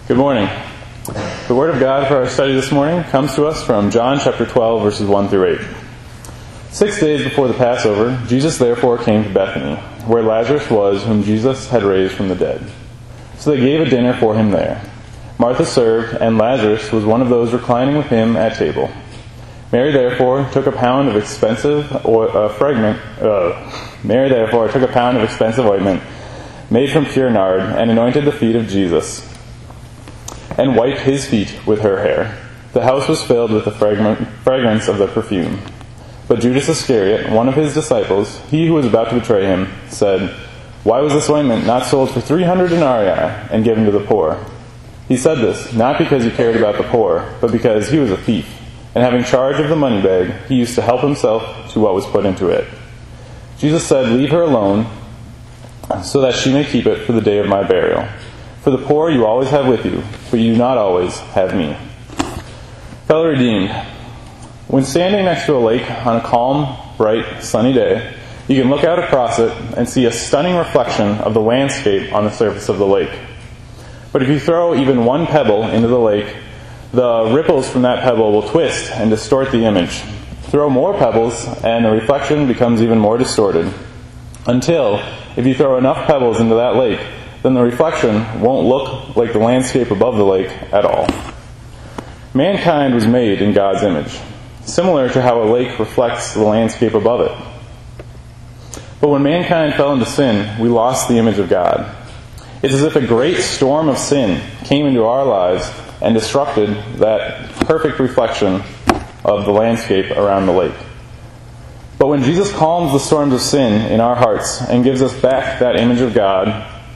Good morning. The Word of God for our study this morning comes to us from John chapter 12, verses 1 through 8. 6 days before the Passover, Jesus therefore came to Bethany, where Lazarus was, whom Jesus had raised from the dead. So they gave a dinner for him there. Martha served, and Lazarus was one of those reclining with him at table. Mary therefore took a pound of expensive ointment made from pure nard, and anointed the feet of Jesus, and wiped his feet with her hair. The house was filled with the fragrance of the perfume. But Judas Iscariot, one of his disciples, he who was about to betray him, said, "Why was this ointment not sold for 300 denarii and given to the poor?" He said this, not because he cared about the poor, but because he was a thief, and having charge of the money bag, he used to help himself to what was put into it. Jesus said, "Leave her alone, so that she may keep it for the day of my burial. For the poor you always have with you, but you do not always have me." Fellow Redeemed, when standing next to a lake on a calm, bright, sunny day, you can look out across it and see a stunning reflection of the landscape on the surface of the lake. But if you throw even one pebble into the lake, the ripples from that pebble will twist and distort the image. Throw more pebbles, and the reflection becomes even more distorted. Until, if you throw enough pebbles into that lake, then the reflection won't look like the landscape above the lake at all. Mankind was made in God's image, similar to how a lake reflects the landscape above it. But when mankind fell into sin, we lost the image of God. It's as if a great storm of sin came into our lives and disrupted that perfect reflection of the landscape around the lake. But when Jesus calms the storms of sin in our hearts and gives us back that image of God,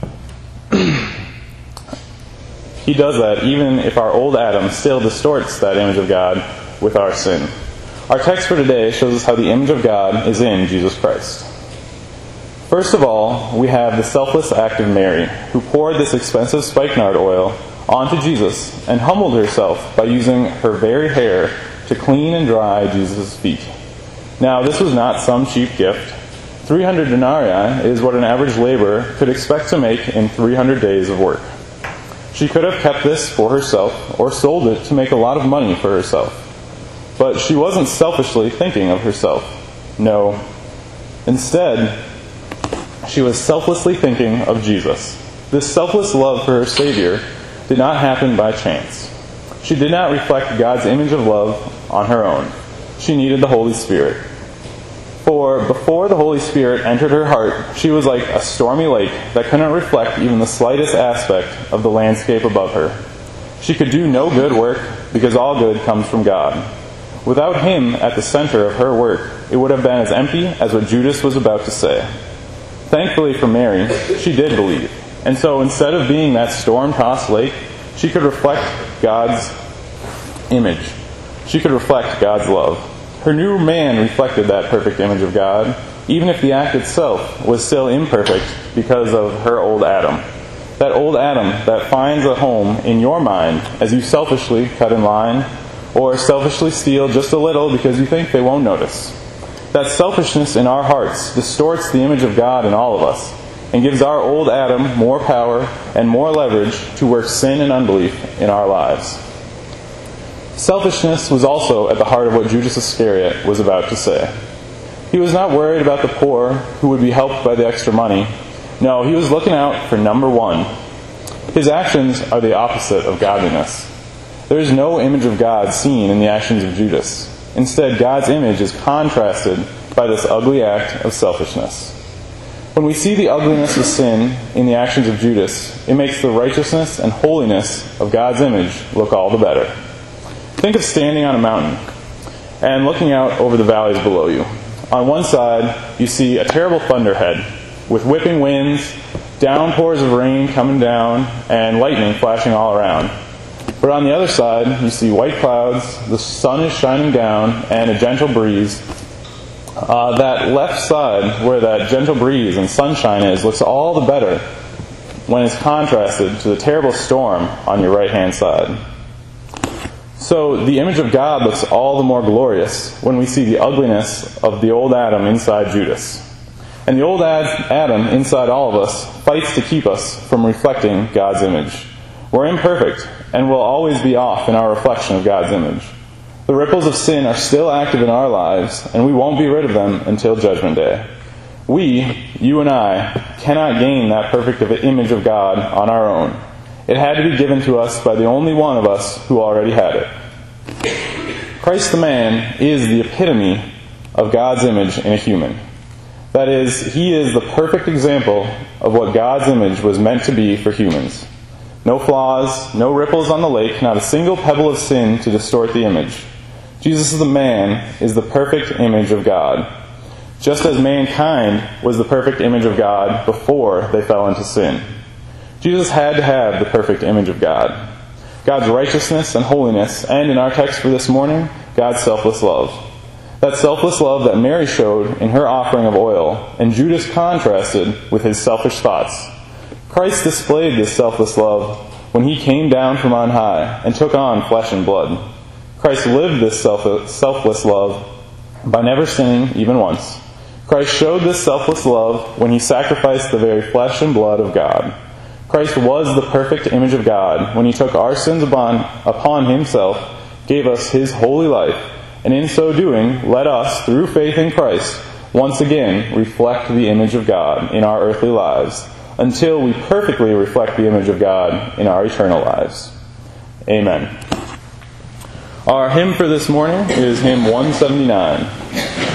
He does that even if our old Adam still distorts that image of God with our sin. Our text for today shows us how the image of God is in Jesus Christ. First of all, we have the selfless act of Mary, who poured this expensive spikenard oil onto Jesus and humbled herself by using her very hair to clean and dry Jesus' feet. Now, this was not some cheap gift. 300 denarii is what an average laborer could expect to make in 300 days of work. She could have kept this for herself or sold it to make a lot of money for herself. But she wasn't selfishly thinking of herself. No. Instead, she was selflessly thinking of Jesus. This selfless love for her Savior did not happen by chance. She did not reflect God's image of love on her own. She needed the Holy Spirit. For before the Holy Spirit entered her heart, she was like a stormy lake that couldn't reflect even the slightest aspect of the landscape above her. She could do no good work because all good comes from God. Without Him at the center of her work, it would have been as empty as what Judas was about to say. Thankfully for Mary, she did believe. And so instead of being that storm-tossed lake, she could reflect God's image. She could reflect God's love. Her new man reflected that perfect image of God, even if the act itself was still imperfect because of her old Adam. That old Adam that finds a home in your mind as you selfishly cut in line, or selfishly steal just a little because you think they won't notice. That selfishness in our hearts distorts the image of God in all of us, and gives our old Adam more power and more leverage to work sin and unbelief in our lives. Selfishness was also at the heart of what Judas Iscariot was about to say. He was not worried about the poor who would be helped by the extra money. No, he was looking out for number one. His actions are the opposite of godliness. There is no image of God seen in the actions of Judas. Instead, God's image is contrasted by this ugly act of selfishness. When we see the ugliness of sin in the actions of Judas, it makes the righteousness and holiness of God's image look all the better. Think of standing on a mountain and looking out over the valleys below you. On one side, you see a terrible thunderhead with whipping winds, downpours of rain coming down, and lightning flashing all around. But on the other side, you see white clouds, the sun is shining down, and a gentle breeze. That left side, where that gentle breeze and sunshine is, looks all the better when it's contrasted to the terrible storm on your right-hand side. So the image of God looks all the more glorious when we see the ugliness of the old Adam inside Judas. And the old Adam inside all of us fights to keep us from reflecting God's image. We're imperfect and will always be off in our reflection of God's image. The ripples of sin are still active in our lives, and we won't be rid of them until Judgment Day. We, you and I, cannot gain that perfect image of God on our own. It had to be given to us by the only one of us who already had it. Christ the man is the epitome of God's image in a human. That is, he is the perfect example of what God's image was meant to be for humans. No flaws, no ripples on the lake, not a single pebble of sin to distort the image. Jesus the man is the perfect image of God, just as mankind was the perfect image of God before they fell into sin. Jesus had to have the perfect image of God. God's righteousness and holiness, and in our text for this morning, God's selfless love. That selfless love that Mary showed in her offering of oil, and Judas contrasted with his selfish thoughts. Christ displayed this selfless love when he came down from on high and took on flesh and blood. Christ lived this selfless love by never sinning even once. Christ showed this selfless love when he sacrificed the very flesh and blood of God. Christ was the perfect image of God when he took our sins upon himself, gave us his holy life, and in so doing led us, through faith in Christ, once again reflect the image of God in our earthly lives, until we perfectly reflect the image of God in our eternal lives. Amen. Our hymn for this morning is hymn 179.